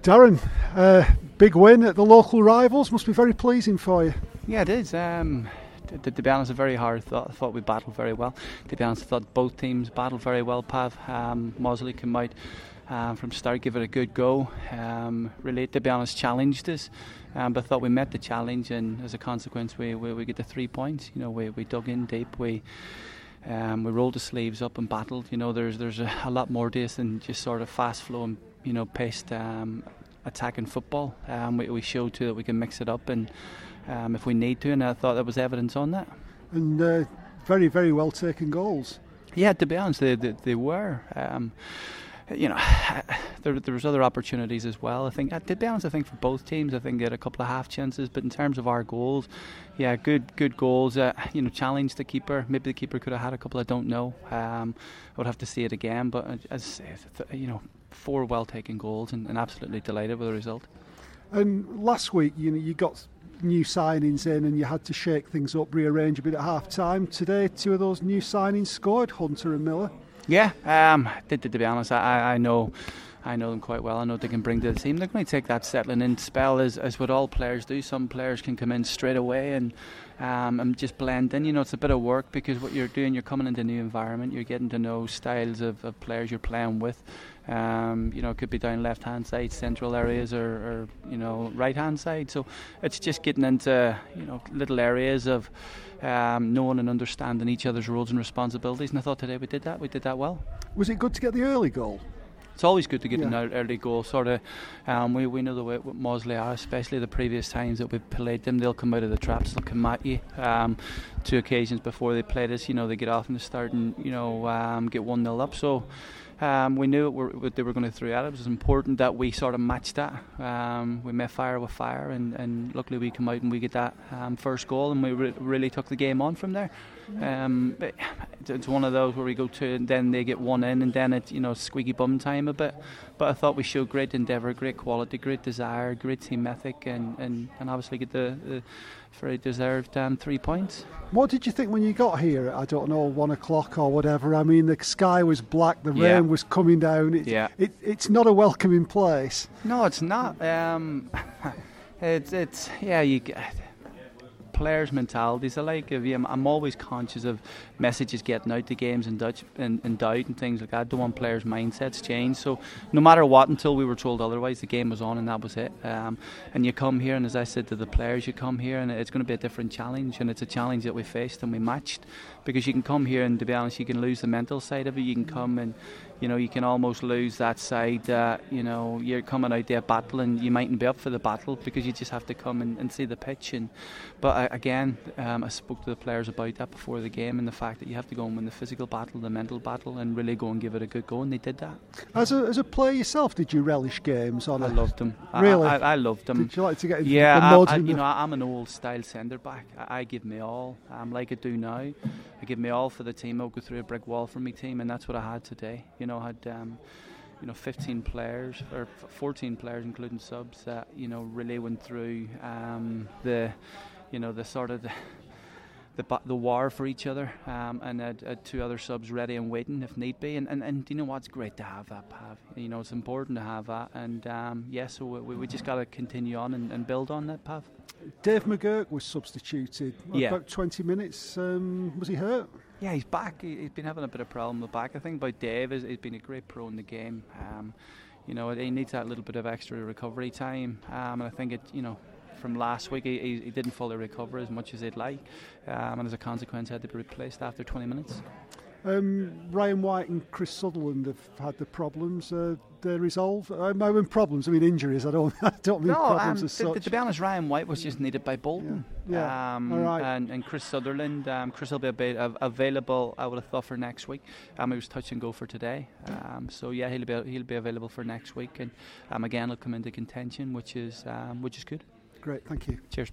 Darren, big win at the local rivals. Must be very pleasing for you. Yeah, it is. To be honest, very hard. I thought we battled very well. To be honest, I thought both teams battled very well, Pav. Mosley came out from start, give it a good go. Really, to be honest, challenged us. But I thought we met the challenge, and as a consequence, we get the 3 points. We dug in deep. We rolled the sleeves up and battled. There's a lot more to this than just sort of fast flowing, paced attacking football. We showed too that we can mix it up, and if we need to, and I thought there was evidence on that. And very, very well taken goals. Yeah, to be honest, they were. There was other opportunities as well. I think, to be honest, I think for both teams, I think they had a couple of half chances. But in terms of our goals, yeah, good goals. Challenged the keeper. Maybe the keeper could have had a couple. I don't know. I would have to see it again. But as 4 well taken goals, and absolutely delighted with the result. And last week, you got new signings in, and you had to shake things up, rearrange a bit at half time. Today, 2 of those new signings scored, Hunter and Miller. Yeah, to be honest, I know them quite well. I know what they can bring to the team. They're going to take that settling in spell as what all players do. Some players can come in straight away and just blend in. It's a bit of work, because what you're doing, you're coming into a new environment. You're getting to know styles of players you're playing with. It could be down left hand side, central areas, or right hand side. So it's just getting into little areas of knowing and understanding each other's roles and responsibilities. And I thought today we did that. We did that well. Was it good to get the early goal? It's always good to get an early goal. Sort of, we know the way what Mosley are, especially the previous times that we've played them. They'll come out of the traps, they'll come at you. 2 occasions before they played us, they get off in the start and get 1-0 up. So we knew what they were going to throw at it. It was important that we sort of matched that. We met fire with fire, and luckily we come out and we get that first goal, and we really took the game on from there. It's one of those where we go 2 and then they get 1 in, and then it's squeaky bum time a bit. But I thought we showed great endeavour, great quality, great desire, great team ethic, and obviously get the very deserved 3 points. What did you think when you got here at, 1 o'clock or whatever? I mean, the sky was black, the rain was coming down. It's not a welcoming place. No, it's not. You players' mentalities alike. I'm always conscious of messages getting out to games in doubt and things like that. I don't want players' mindsets change. So no matter what, until we were told otherwise, the game was on and that was it. And you come here, and as I said to the players, you come here and it's going to be a different challenge, and it's a challenge that we faced and we matched, because you can come here and, to be honest, you can lose the mental side of it. You can come and you can almost lose that side that you're coming out there battling. You mightn't be up for the battle because you just have to come and see the pitch. But again, I spoke to the players about that before the game, and the fact that you have to go and win the physical battle, the mental battle, and really go and give it a good go, and they did that. As a player yourself, did you relish games? I loved them. Really? I loved them. Did you like to get into the mud? I'm an old style centre back. I give me all, like I do now. I give me all for the team. I'll go through a brick wall for my team, and that's what I had today. I had 15 players or 14 players, including subs, that really went through the sort of the war for each other, and had 2 other subs ready and waiting if need be. And you know what? It's great to have that, Pav. It's important to have that. And so we just got to continue on and build on that, Pav. Dave McGurk was substituted. About 20 minutes. Was he hurt? Yeah, he's back. He's been having a bit of problem with the back. I think about Dave is he's been a great pro in the game. He needs that little bit of extra recovery time. And I think from last week he didn't fully recover as much as he'd like, and as a consequence had to be replaced after 20 minutes. Ryan White and Chris Sutherland have had the problems. They're resolved. I mean problems. I mean injuries. I don't mean problems as such. To be honest, Ryan White was just needed by Bolton. Yeah. All right. And Chris Sutherland. Chris will be available, I would have thought, for next week. He was touch and go for today. He'll be available for next week, and again he'll come into contention, which is good. Great. Thank you. Cheers.